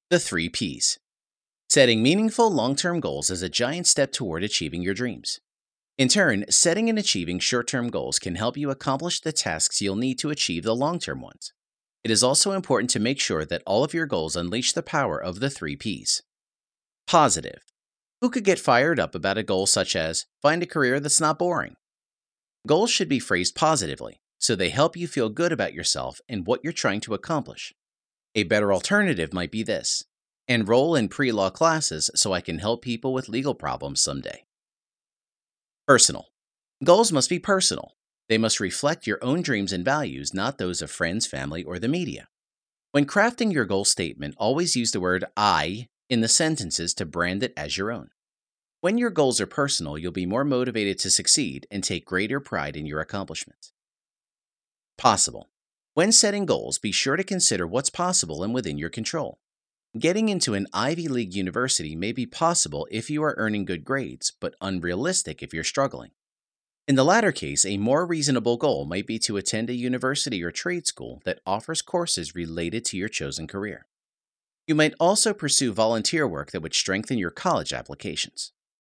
The 3 Ps. Setting meaningful long term goals is a giant step toward achieving your dreams. In turn, setting and achieving short term goals can help you accomplish the tasks you'll need to achieve the long term ones. It is also important to make sure that all of your goals unleash the power of the 3 Ps. Positive. Who could get fired up about a goal such as find a career that's not boring? Goals should be phrased positively, so they help you feel good about yourself and what you're trying to accomplish. A better alternative might be this: enroll in pre law classes so I can help people with legal problems someday. Personal. Goals must be personal. They must reflect your own dreams and values, not those of friends, family, or the media. When crafting your goal statement, always use the word I in the sentences to brand it as your own. When your goals are personal, you'll be more motivated to succeed and take greater pride in your accomplishments. Possible. When setting goals, be sure to consider what's possible and within your control. Getting into an Ivy League university may be possible if you are earning good grades, but unrealistic if you're struggling. In the latter case, a more reasonable goal might be to attend a university or trade school that offers courses related to your chosen career. You might also pursue volunteer work that would strengthen your college applications.